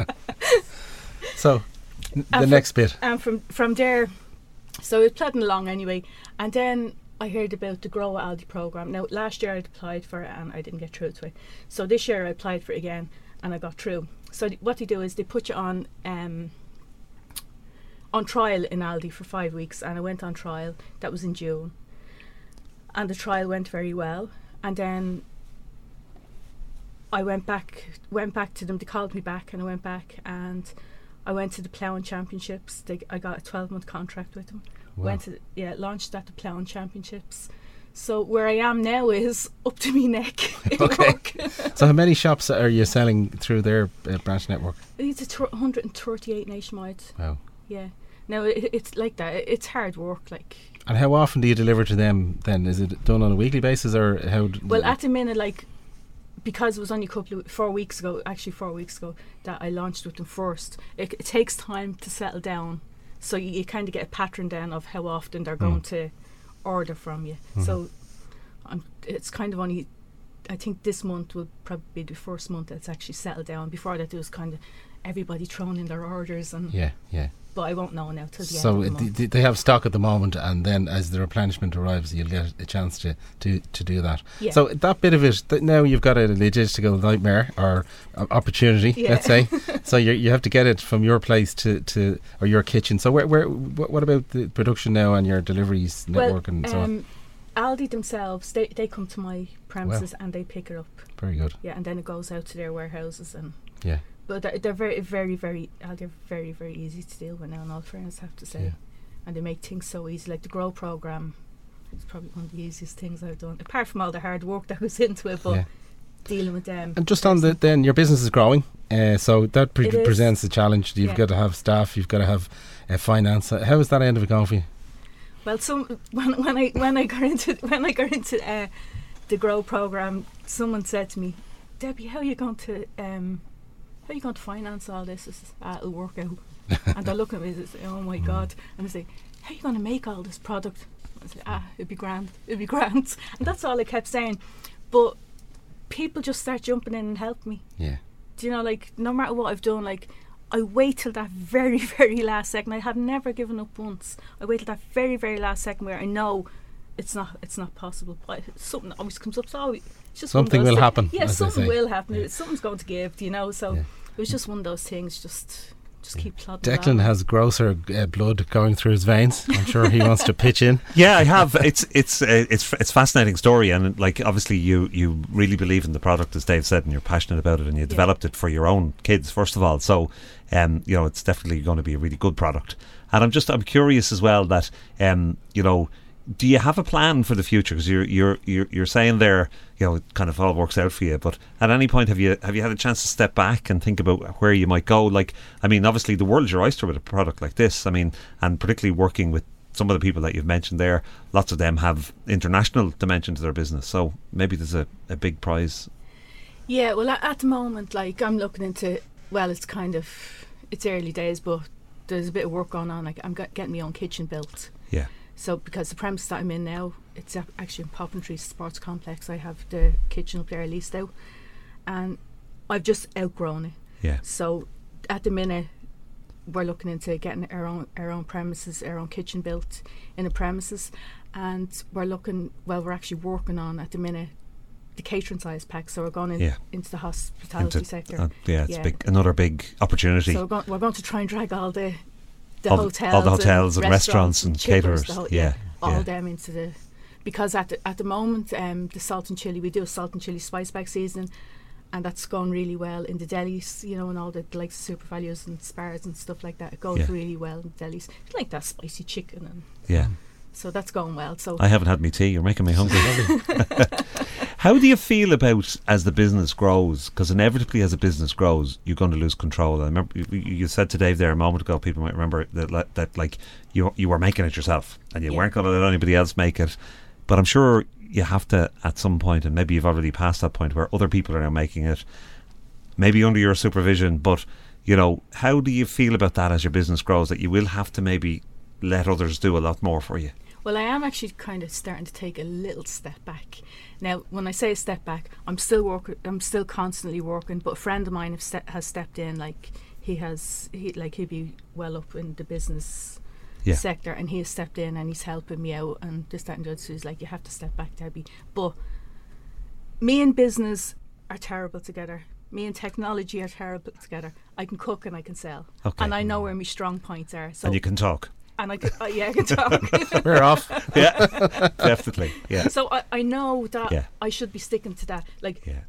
So the next bit, and from there, so it's plodding along anyway. And then I heard about the Grow at Aldi programme. Now, last year I'd applied for it and I didn't get through to it. So this year I applied for it again and I got through. So what they do is they put you on trial in Aldi for 5 weeks, and I went on trial. That was in June, and the trial went very well. And then I went back to them. They called me back, and I went back and I went to the Ploughing Championships. I got a 12-month contract with them. Wow. Launched at the Ploughing Championships. So where I am now is up to me neck. Okay. So how many shops are you selling through their branch network? It's 138 nationwide. Wow. Yeah. Now it's like that. It's hard work. Like. And how often do you deliver to them then? Is it done on a weekly basis or how? Well, at the minute, like, because it was only 4 weeks ago, that I launched with them first. It takes time to settle down, so you kind of get a pattern then of how often they're going to order from you. So it's kind of only, I think this month will probably be the first month that's actually settled down. Before that, it was kind of everybody throwing in their orders and yeah. But I won't know now till the so end of the month. They have stock at the moment, and then as the replenishment arrives, you'll get a chance to do that. Yeah. So that bit of it, now you've got a logistical nightmare or opportunity, let's say. So you have to get it from your place to or your kitchen. So what about the production now and your deliveries network and so on? Aldi themselves, they come to my premises and they pick it up. Very good. Yeah, and then it goes out to their warehouses and. Yeah. But they're very, very, very, they're very, very easy to deal with now, in all fairness, I have to say. Yeah. And they make things so easy. Like the Grow programme is probably one of the easiest things I've done, apart from all the hard work that goes into it, but dealing with them. And just on then your business is growing, so that presents a challenge. You've got to have staff, you've got to have finance. How is that end of it going for you? Well, when I got into the Grow programme, someone said to me, Debbie, how are you going to finance all this? It'll work out. And they look at me and say, oh my God. And I say, how are you going to make all this product? I say, it'd be grand. And that's all I kept saying. But people just start jumping in and help me. Yeah. Do you know, like, no matter what I've done, like, I wait till that very, very last second. I have never given up once. I wait till that very, very last second where I know it's not possible. But something always comes up. So it's just something will happen. Yeah, something will happen. Yeah. Something's going to give, you know. So it was just one of those things. Just keep plodding. Declan along. has grosser blood going through his veins. I'm sure he wants to pitch in. Yeah, I have. It's a fascinating story, and like obviously you really believe in the product, as Dave said, and you're passionate about it, and you developed it for your own kids first of all. So it's definitely going to be a really good product. And I'm curious as well that do you have a plan for the future? Because you're saying there, it kind of all works out for you. But at any point, have you had a chance to step back and think about where you might go? Like, I mean, obviously the world's your oyster with a product like this. I mean, and particularly working with some of the people that you've mentioned there, lots of them have international dimension to their business. So maybe there's a big prize. Yeah, well, at the moment, like I'm looking into. Well, it's early days, but there's a bit of work going on. Like I'm getting my own kitchen built. Yeah. So because the premise that I'm in now, it's actually in Poppentry Sports Complex. I have the kitchen up there leased out, and I've just outgrown it. Yeah. So at the minute, we're looking into getting our own premises, our own kitchen built in a premises, and we're actually working on at the minute the catering size pack. So we're going into the hospitality sector. It's another big opportunity. So we're going to try and drag all the hotels, all the hotels and restaurants and caterers, all them into the, because at the moment the salt and chili, we do a salt and chili spice bag season, and that's gone really well in the delis, and all the likes of Super Values and Spars and stuff like that. It goes really well in the delis. It's like that spicy chicken and so that's going well. So I haven't had me tea. You're making me hungry. How do you feel about as the business grows? Because inevitably, as a business grows, you're going to lose control. I remember you said to Dave there a moment ago. People might remember that like you were making it yourself, and you weren't going to let anybody else make it. But I'm sure you have to at some point, and maybe you've already passed that point where other people are now making it, maybe under your supervision. But how do you feel about that as your business grows? That you will have to maybe let others do a lot more for you. Well, I am actually kind of starting to take a little step back. Now, when I say a step back, I'm still working. I'm still constantly working. But a friend of mine has stepped in. Like he'd be well up in the business sector, and he has stepped in and he's helping me out. And this, that, and the other. So he's like, you have to step back, Debbie. But me and business are terrible together. Me and technology are terrible together. I can cook and I can sell, and I know where my strong points are. So and you can talk. And I can talk. We're off. Yeah, definitely. Yeah. So I know that I should be sticking to that. Like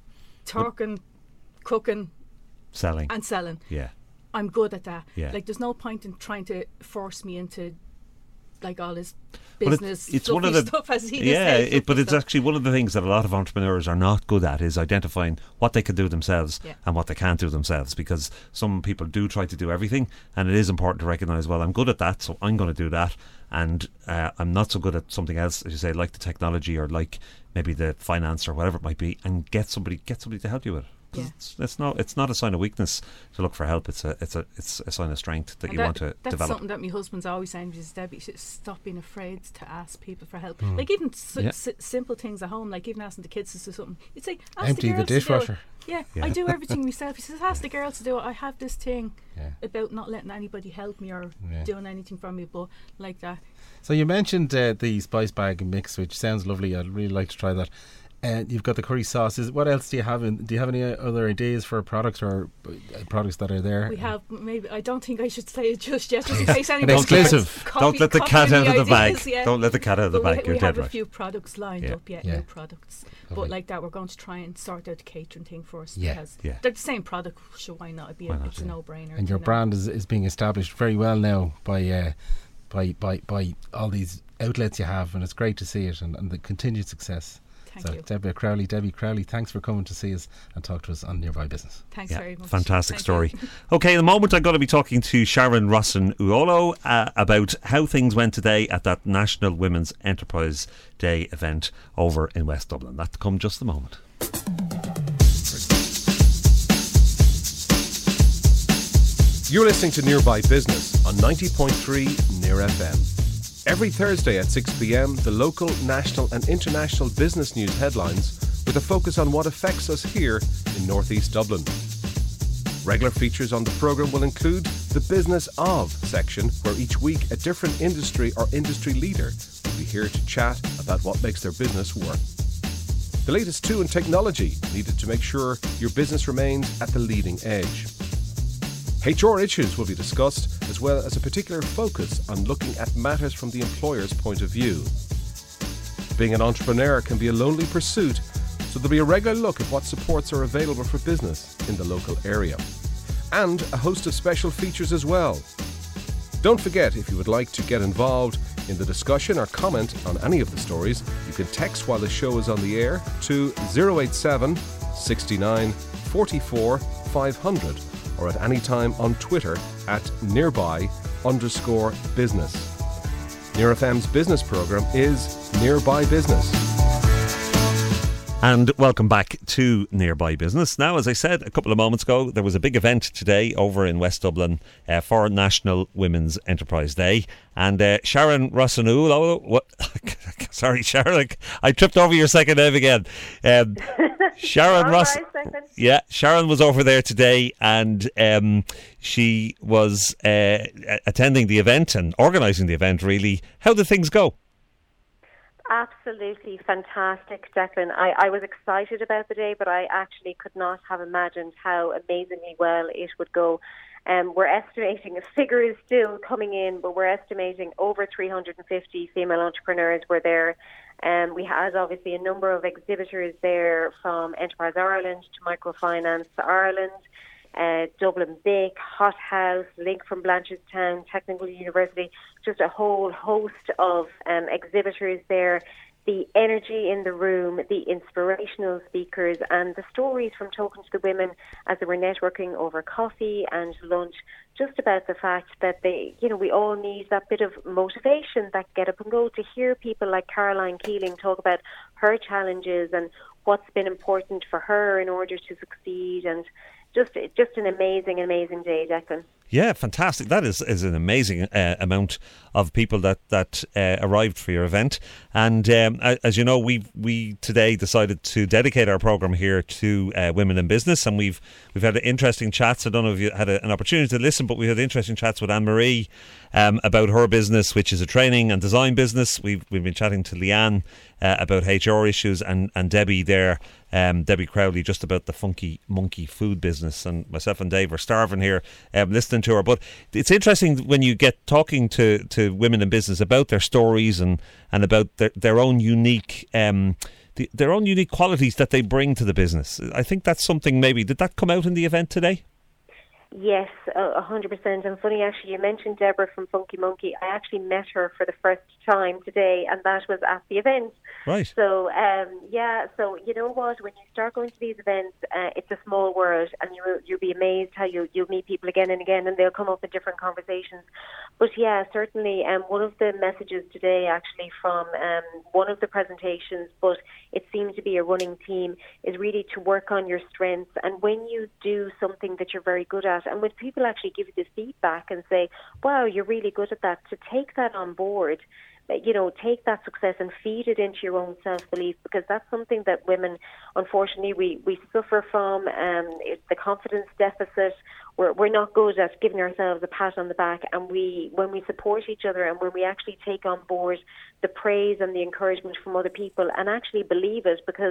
talking, cooking, selling. and selling. Yeah. I'm good at that. Yeah. Like, there's no point in trying to force me into like all this But business it's one of the stuff, as he yeah. says. But it's actually one of the things that a lot of entrepreneurs are not good at is identifying what they can do themselves and what they can't do themselves. Because some people do try to do everything, and it is important to recognise. Well, I'm good at that, so I'm going to do that, and I'm not so good at something else, as you say, like the technology or like maybe the finance or whatever it might be, and get somebody to help you with it. Yeah. It's not a sign of weakness to look for help. It's a sign of strength that you want to that's develop. something that my husband's always saying, is Debbie, you should stop being afraid to ask people for help. Mm. Like even simple things at home, like even asking the kids to do something. You'd say, ask empty the dishwasher. Yeah, I do everything myself. He says, ask the girl to do it. I have this thing about not letting anybody help me or doing anything for me, but like that. So you mentioned the spice bag mix, which sounds lovely. I'd really like to try that. You've got the curry sauces. What else do you have? Do you have any other ideas for products or products that are there? We have, maybe, I don't think I should say it just yet, just in case anybody exclusive. Don't let the cat out of the bag. Don't let the cat out of the bag. You're we dead have right. a few products lined up yet, new products. Lovely. But like that, we're going to try and sort out the catering thing first, Yeah. because Yeah. they're the same product, so why not? It's a no-brainer. And your brand is being established very well now by all these outlets you have, and it's great to see it and the continued success. Thank you. Debbie Crowley, thanks for coming to see us and talk to us on Nearby Business. Thanks very much. Fantastic Thank story. you. Okay, in a moment I'm going to be talking to Sharon Rosson-Uolo about how things went today at that National Women's Enterprise Day event over in West Dublin. That to come just a moment. You're listening to Nearby Business on 90.3 Near FM. Every Thursday at 6 p.m, the local, national and international business news headlines with a focus on what affects us here in Northeast Dublin. Regular features on the programme will include the Business Of section, where each week a different industry or industry leader will be here to chat about what makes their business work. The latest too in technology needed to make sure your business remains at the leading edge. HR issues will be discussed, as well as a particular focus on looking at matters from the employer's point of view. Being an entrepreneur can be a lonely pursuit, so there'll be a regular look at what supports are available for business in the local area. And a host of special features as well. Don't forget, if you would like to get involved in the discussion or comment on any of the stories, you can text while the show is on the air to 087 69 44 500. Or at any time on Twitter at nearby_business. Near FM's business programme is Nearby Business. And welcome back to Nearby Business. Now, as I said a couple of moments ago, there was a big event today over in West Dublin for National Women's Enterprise Day. And Sharon Rosson-Uolo, sorry, Sharon, I tripped over your second name again. Sharon Sharon was over there today, and she was attending the event and organising the event, really. How did things go? Absolutely fantastic, Declan. I was excited about the day, but I actually could not have imagined how amazingly well it would go. We're estimating, a figure is still coming in, but we're estimating over 350 female entrepreneurs were there. We had obviously a number of exhibitors there, from Enterprise Ireland to Microfinance Ireland, Dublin BIC, Hot House, Link from Blanchardstown, Technical University, just a whole host of exhibitors there. The energy in the room, the inspirational speakers, and the stories from talking to the women as they were networking over coffee and lunch, just about the fact that we all need that bit of motivation, that get up and go, to hear people like Caroline Keeling talk about her challenges and what's been important for her in order to succeed, and just an amazing day, Declan. Yeah, fantastic. That is an amazing amount of people that arrived for your event. And as you know, we today decided to dedicate our programme here to women in business, and we've had interesting chats. I don't know if you had an opportunity to listen, but we had interesting chats with Anne-Marie about her business, which is a training and design business. We've been chatting to Leanne about HR issues, and Debbie there, Debbie Crowley, just about the Funky Monkey food business. And myself and Dave are starving here listening to her. But it's interesting when you get talking to women in business about their stories and about their own unique their own unique qualities that they bring to the business. I think that's something maybe. Did that come out in the event today? Yes, 100%. And funny, actually, you mentioned Deborah from Funky Monkey. I actually met her for the first time today, and that was at the event. Right. So, so you know what? When you start going to these events, it's a small world, and you'll be amazed how you'll meet people again and again, and they'll come up in different conversations. But yeah, certainly, one of the messages today, actually, from one of the presentations, but it seems to be a running theme, is really to work on your strengths. And when you do something that you're very good at, and when people actually give you the feedback and say, wow, you're really good at that, to take that on board, take that success and feed it into your own self-belief, because that's something that women, unfortunately, we suffer from. It's the confidence deficit. We're not good at giving ourselves a pat on the back, and when we support each other and when we actually take on board the praise and the encouragement from other people and actually believe it, because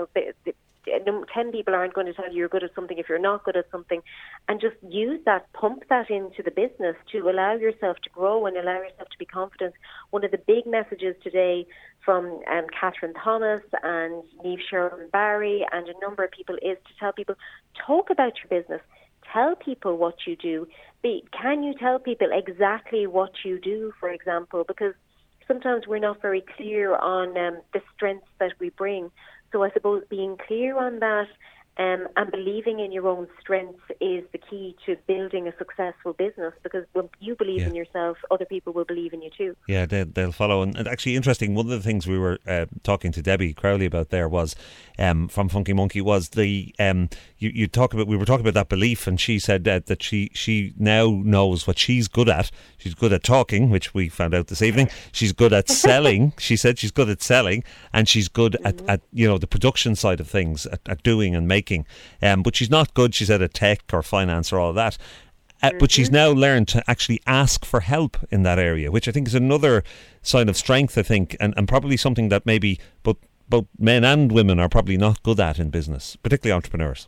10 people aren't going to tell you you're good at something if you're not good at something, and just use that, pump that into the business to allow yourself to grow and allow yourself to be confident. One of the big messages today from Catherine Thomas and Niamh Sherwin Barry and a number of people is to tell people, talk about your business. Tell people what you do. Can you tell people exactly what you do, for example? Because sometimes we're not very clear on the strengths that we bring. So I suppose being clear on that and believing in your own strengths is the key to building a successful business, because when you believe in yourself, other people will believe in you too. Yeah, they'll follow. And actually, interesting, one of the things we were talking to Debbie Crowley about there was, from Funky Monkey, was the we were talking about that belief, and she said that she now knows what she's good at. She's good at talking, which we found out this evening. She's good at selling. She said she's good at selling, and she's good at the production side of things, at doing and making. But she's not good, she said, at tech or finance or all of that. But she's now learned to actually ask for help in that area, which I think is another sign of strength, I think, and probably something that maybe both men and women are probably not good at in business, particularly entrepreneurs.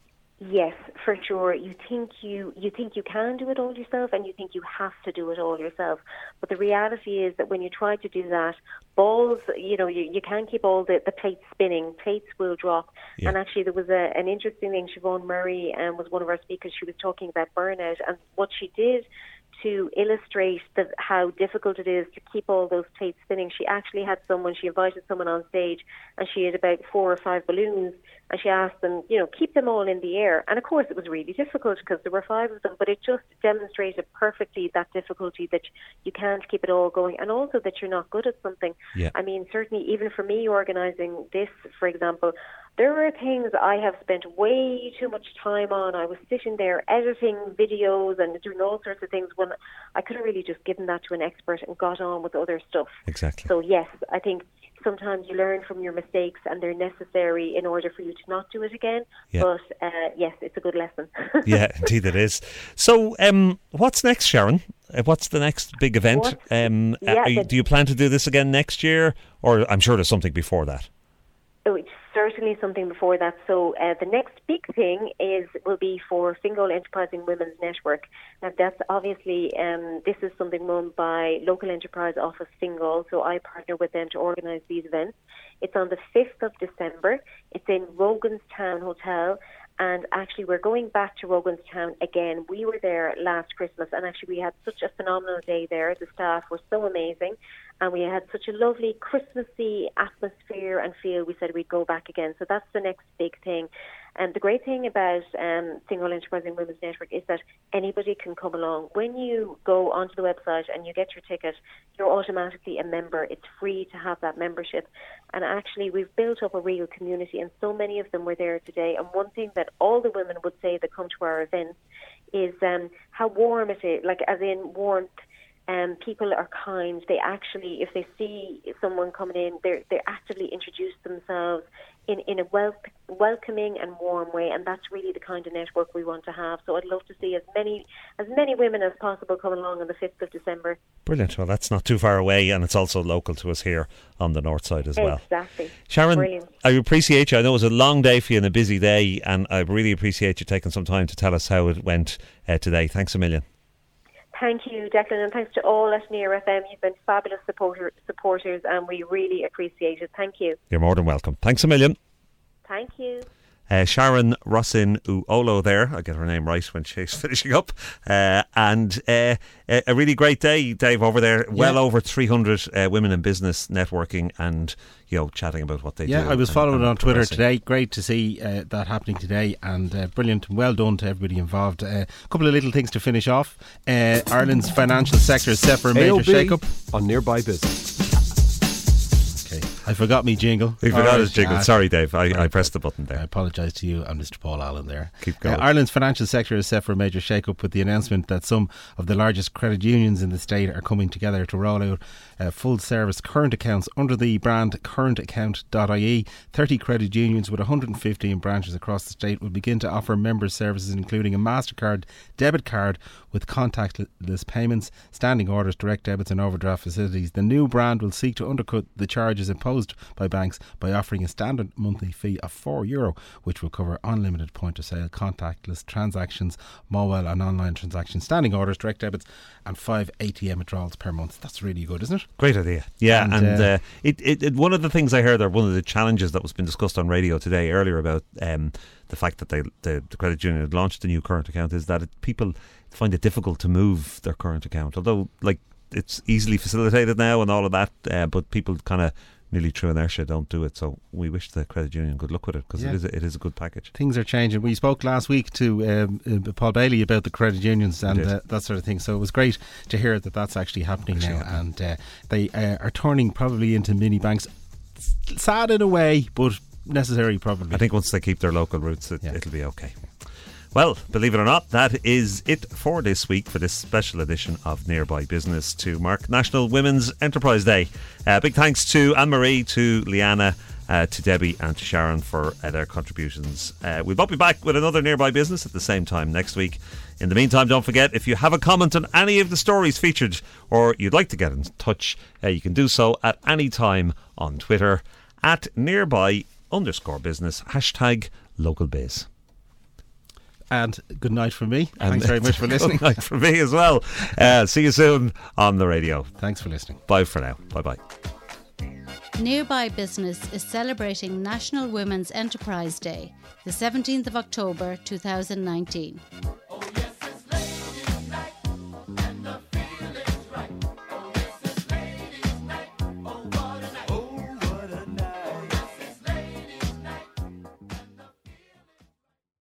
Yes, for sure. You think you can do it all yourself, and you think you have to do it all yourself. But the reality is that when you try to do that, balls, you can't keep all the plates spinning. Plates will drop. Yeah. And actually, there was an interesting thing. Siobhan Murray was one of our speakers. She was talking about burnout, and what she did to illustrate how difficult it is to keep all those plates spinning, she actually had she invited someone on stage, and she had about 4 or 5 balloons, and she asked them, keep them all in the air. And of course it was really difficult because there were 5 of them, but it just demonstrated perfectly that difficulty, that you can't keep it all going, and also that you're not good at something. Yeah. I mean, certainly even for me organising this, for example, there are things I have spent way too much time on. I was sitting there editing videos and doing all sorts of things when I could have really just given that to an expert and got on with other stuff. Exactly. So yes, I think sometimes you learn from your mistakes, and they're necessary in order for you to not do it again. Yeah. But yes, it's a good lesson. Yeah, indeed it is. So what's next, Sharon? What's the next big event? Do you plan to do this again next year? Or I'm sure there's something before that. Oh, it's certainly something before that. So the next big thing will be for Fingal Enterprising Women's Network. Now that's obviously, this is something run by Local Enterprise Office Fingal, so I partner with them to organise these events. It's on the 5th of December. It's in Roganstown Hotel. And actually, we're going back to Roganstown again. We were there last Christmas, and actually we had such a phenomenal day there. The staff were so amazing, and we had such a lovely Christmassy atmosphere and feel. We said we'd go back again. So that's the next big thing. And the great thing about Fingal Enterprising Women's Network is that anybody can come along. When you go onto the website and you get your ticket, you're automatically a member. It's free to have that membership. And actually, we've built up a real community, and so many of them were there today. And one thing that all the women would say that come to our events is how warm it is, like as in warmth. People are kind. They actually, if they see someone coming in, they actively introduce themselves in a welcoming and warm way, and that's really the kind of network we want to have. So I'd love to see as many women as possible come along on the 5th of December. Brilliant. Well, that's not too far away, and it's also local to us here on the north side as well. Exactly. Sharon, brilliant. I appreciate you. I know it was a long day for you and a busy day, and I really appreciate you taking some time to tell us how it went today. Thanks a million. Thank you, Declan, and thanks to all at Near FM. You've been fabulous supporters, and we really appreciate it. Thank you. You're more than welcome. Thanks a million. Thank you. Sharon Rossin Uolo there. I'll get her name right when she's finishing up. And a really great day, Dave, over there. Well over 300 women in business networking and, chatting about what they do. Yeah, I was following it on Twitter today. Great to see that happening today, and brilliant. Well done to everybody involved. A couple of little things to finish off. Ireland's financial sector is set for a major shake-up on Nearby Business. I forgot me jingle. We forgot his jingle. Sorry, Dave. I pressed the button there. I apologise to you and Mr. Paul Allen there. Keep going. Ireland's financial sector is set for a major shake-up with the announcement that some of the largest credit unions in the state are coming together to roll out full-service current accounts under the brand currentaccount.ie. 30 credit unions with 115 branches across the state will begin to offer member services including a MasterCard debit card with contactless payments, standing orders, direct debits and overdraft facilities. The new brand will seek to undercut the charges imposed by banks by offering a standard monthly fee of €4, which will cover unlimited point of sale, contactless transactions, mobile and online transactions, standing orders, direct debits and 5 ATM withdrawals per month. That's really good, isn't it? Great idea. Yeah, and it one of the things I heard, or one of the challenges that was been discussed on radio today earlier about the fact that the credit union had launched a new current account is that people find it difficult to move their current account, although it's easily facilitated now and all of that, but people kind of nearly through inertia don't do it. So we wish the credit union good luck with it, because it is a good package. Things are changing. We spoke last week to Paul Bailey about the credit unions and that sort of thing, so it was great to hear that that's actually happening now, and they are turning probably into mini banks. Sad in a way, but necessary probably. I think once they keep their local roots, it'll be okay. Well, believe it or not, that is it for this week, for this special edition of Nearby Business to mark National Women's Enterprise Day. Big thanks to Anne-Marie, to Leanna, to Debbie and to Sharon for their contributions. We'll both be back with another Nearby Business at the same time next week. In the meantime, don't forget, if you have a comment on any of the stories featured or you'd like to get in touch, you can do so at any time on Twitter at nearby_business, #localbiz. And good night from me. Thanks very much for listening. Good night from me as well. See you soon on the radio. Thanks for listening. Bye for now. Bye-bye. Nearby Business is celebrating National Women's Enterprise Day, the 17th of October 2019.